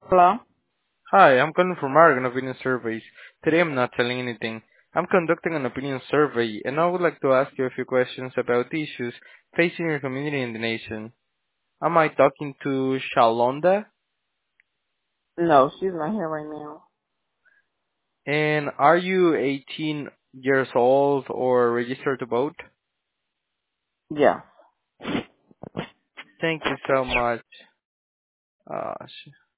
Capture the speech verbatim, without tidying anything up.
Hello? Hi, I'm calling from Oregon Opinion Surveys. Today I'm not selling anything. I'm conducting an opinion survey, and I would like to ask you a few questions about issues facing your community and the nation. Am I talking to Shalonda? No, she's not here right now. And are you eighteen years old or registered to vote? Yeah. Thank you so much. Uh,